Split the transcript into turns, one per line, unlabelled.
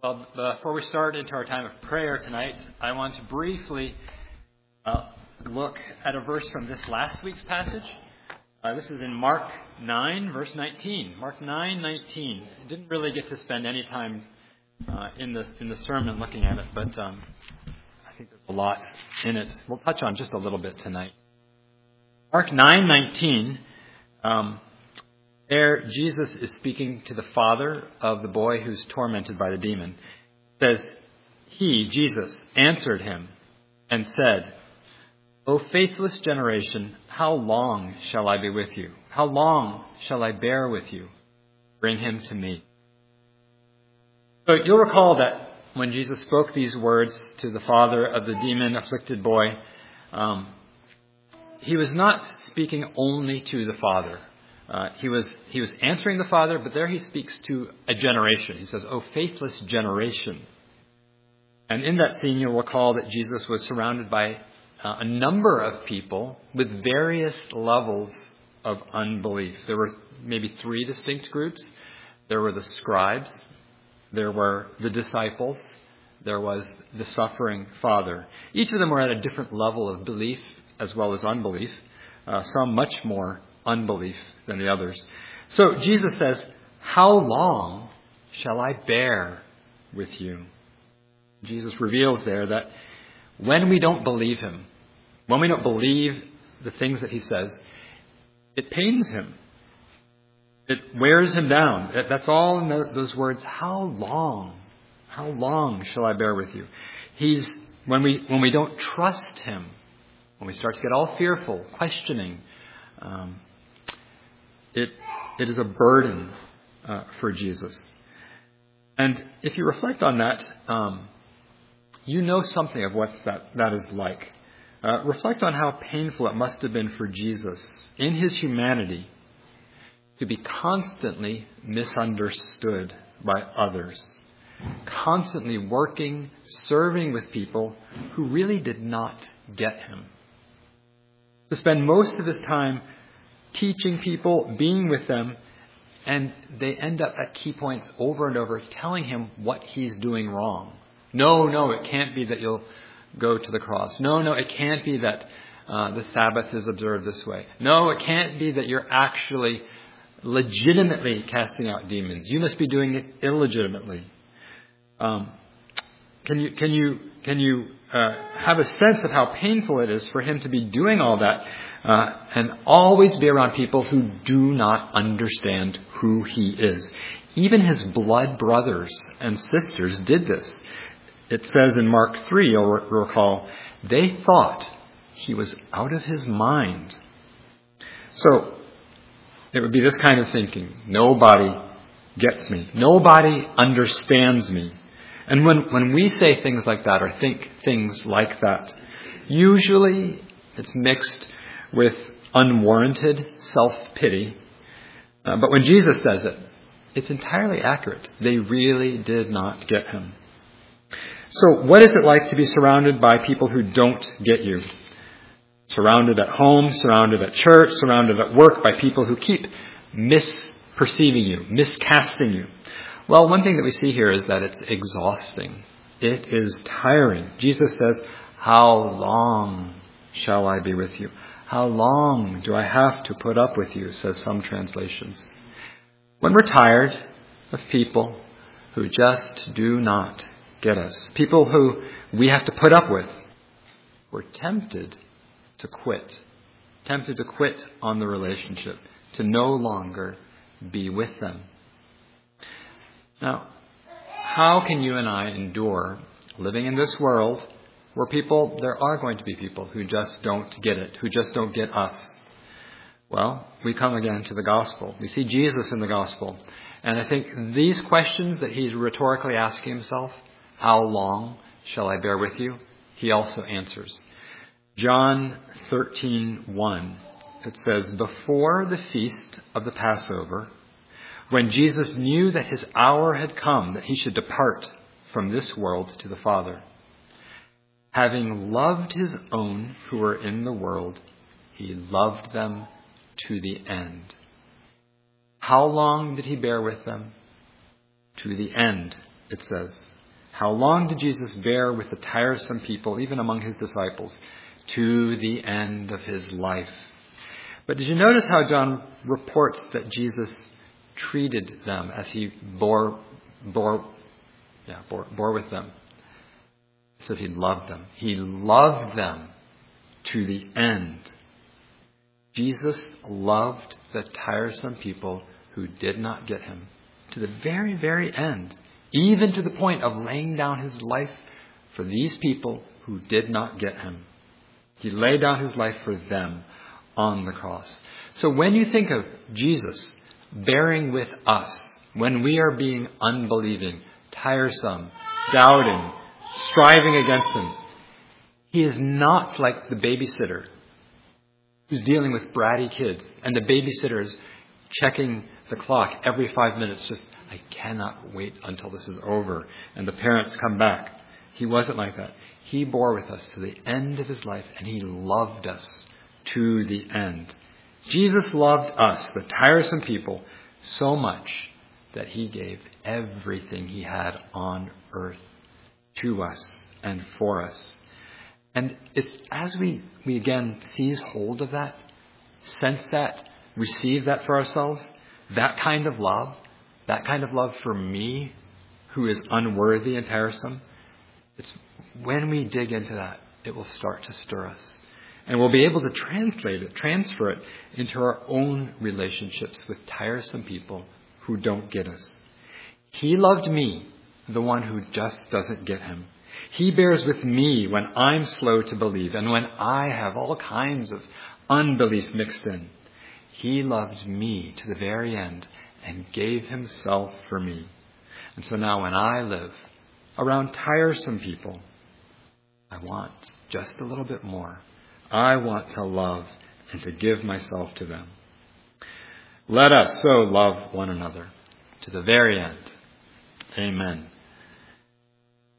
Well, before we start into our time of prayer tonight, I want to briefly look at a verse from this last week's passage. This is in Mark 9, verse 19. Mark 9:19. I didn't really get to spend any time in the sermon looking at it, but I think there's a lot in it. We'll touch on just a little bit tonight. Mark 9:19. There, Jesus is speaking to the father of the boy who's tormented by the demon. It says, He, Jesus, answered him and said, O faithless generation, how long shall I be with you? How long shall I bear with you? Bring him to me. So you'll recall that when Jesus spoke these words to the father of the demon-afflicted boy, he was not speaking only to the father. He was answering the father, but there he speaks to a generation. He says, "O faithless generation." And in that scene, you'll recall that Jesus was surrounded by a number of people with various levels of unbelief. There were maybe three distinct groups. There were the scribes, there were the disciples, there was the suffering father. Each of them were at a different level of belief as well as unbelief, some much more unbelief than the others. So Jesus says, how long shall I bear with you? Jesus reveals there that when we don't believe him, when we don't believe the things that he says, it pains him. It wears him down. That's all in those words, how long? How long shall I bear with you? When we don't trust him, when we start to get all fearful, questioning, it is a burden for Jesus. And if you reflect on that, you know something of what that is like. Reflect on how painful it must have been for Jesus in his humanity to be constantly misunderstood by others, constantly working, serving with people who really did not get him. To spend most of his time teaching people, being with them, and they end up at key points over and over telling him what he's doing wrong. No, it can't be that you'll go to the cross. No, it can't be that the Sabbath is observed this way. No, it can't be that you're actually legitimately casting out demons. You must be doing it illegitimately. Can you have a sense of how painful it is for him to be doing all that and always be around people who do not understand who he is? Even his blood brothers and sisters did this. It says in Mark 3, you'll recall, they thought he was out of his mind. So it would be this kind of thinking. Nobody gets me. Nobody understands me. And when we say things like that or think things like that, usually it's mixed with unwarranted self-pity. But when Jesus says it, it's entirely accurate. They really did not get him. So what is it like to be surrounded by people who don't get you? Surrounded at home, surrounded at church, surrounded at work by people who keep misperceiving you, miscasting you. Well, one thing that we see here is that it's exhausting. It is tiring. Jesus says, how long shall I be with you? How long do I have to put up with you, says some translations. When we're tired of people who just do not get us, people who we have to put up with, we're tempted to quit on the relationship, to no longer be with them. Now, how can you and I endure living in this world where there are going to be people who just don't get it, who just don't get us? Well, we come again to the gospel. We see Jesus in the gospel. And I think these questions that he's rhetorically asking himself, how long shall I bear with you? He also answers. John 13:1, it says, before the feast of the Passover, when Jesus knew that his hour had come, that he should depart from this world to the Father, having loved his own who were in the world, he loved them to the end. How long did he bear with them? To the end. it says. How long did Jesus bear with the tiresome people, even among his disciples? To the end of his life. But did you notice how John reports that Jesus treated them as he bore with them? It says he loved them. He loved them to the end. Jesus loved the tiresome people who did not get him to the very, very end, even to the point of laying down his life for these people who did not get him. He laid down his life for them on the cross. So when you think of Jesus bearing with us, when we are being unbelieving, tiresome, doubting, striving against him, he is not like the babysitter who's dealing with bratty kids, and the babysitter is checking the clock every 5 minutes, just, I cannot wait until this is over, and the parents come back. He wasn't like that. He bore with us to the end of his life, and he loved us to the end. Jesus loved us, the tiresome people, so much that he gave everything he had on earth to us and for us. And it's as we again seize hold of that, sense that, receive that for ourselves, that kind of love for me who is unworthy and tiresome, it's when we dig into that, it will start to stir us. And we'll be able to transfer it into our own relationships with tiresome people who don't get us. He loved me, the one who just doesn't get him. He bears with me when I'm slow to believe and when I have all kinds of unbelief mixed in. He loved me to the very end and gave himself for me. And so now when I live around tiresome people, I want just a little bit more. I want to love and to give myself to them. Let us so love one another to the very end. Amen.